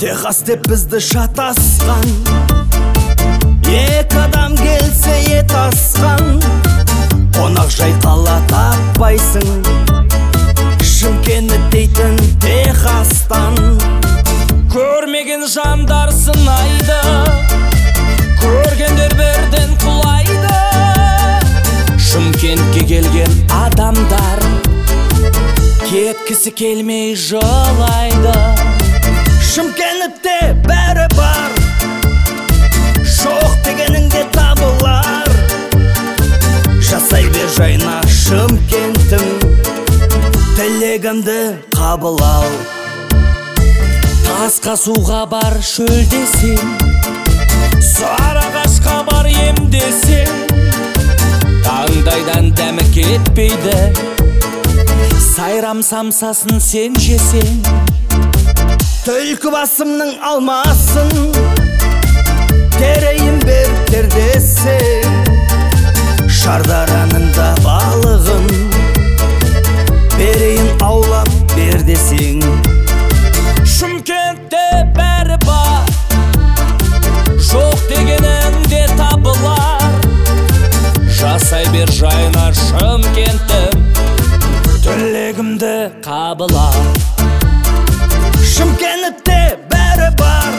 Техас деп бізді шатасқан, екі адам келсе ет асқан. Қонақ жай қала таппайсың, Шымкент дейтін Техастан. Көрмеген жандар сынайды, көргендер бірден құлайды. Шымкентке келген адамдар кеткісі келмей жылайды. Шымкентте бәрі бар, жоқ дегеніңде табылар. Жасай бер жайна Шымкентім, тілегімді қабыл ал. Тасқа суға бар шөлдесең, Сарыағашқа бар емдесең, таңдайдан дәмі кетпейді, сайрам самсасын сен жесең. Түлкі басымның алмасын, терейін бер тердесең. Шардаранында балығын, берейін аулап бер десең. Шымкентте бәрі бар, жоқ дегеніңде табылар. Жасай бер жайна Шымкентім, тілегімді қабыл ал. Шымкентте бәрі бар,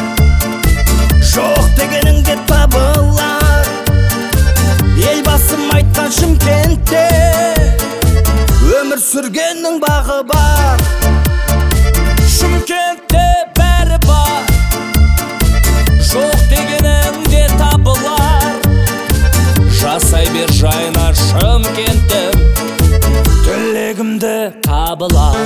жоқ дегеніңде табылар. Елбасым айтқан Шымкентте өмір сүргеннің бағы бар. Шымкентте бәрі бар, жоқ дегеніңде табылар. Жасай бер жайна Шымкентім, тілегімді қабыл ал.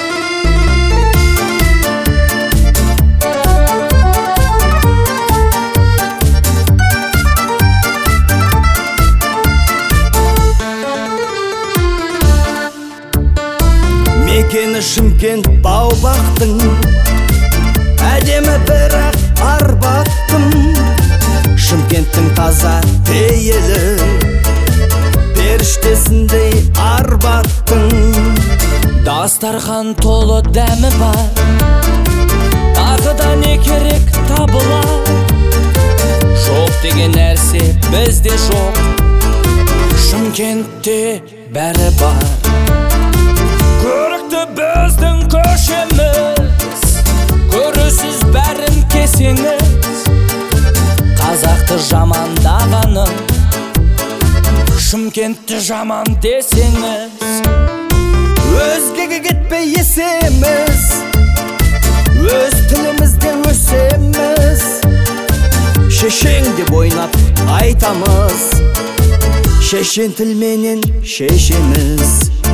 Мекені Шымкент бау-бақтың, әдемі бірақ арбаттым. Шымкенттің таза пейілі, періштесіндей арбаттың. Дастархан толы дәмі бар, тағы да не керек табылар. Жоқ деген нәрсе бізде жоқ, Шымкентте бәрі бар. Көрікті біздің көшеміз, көресіз бәрін кесеңіз. Қазақты жамандағаным, Шымкентті жаман десеңіз. Өзгеге кетпей есеміз, өз тілімізде өсеміз. Шешең деп ойнап айтамыз, шешен тілменен шешеміз.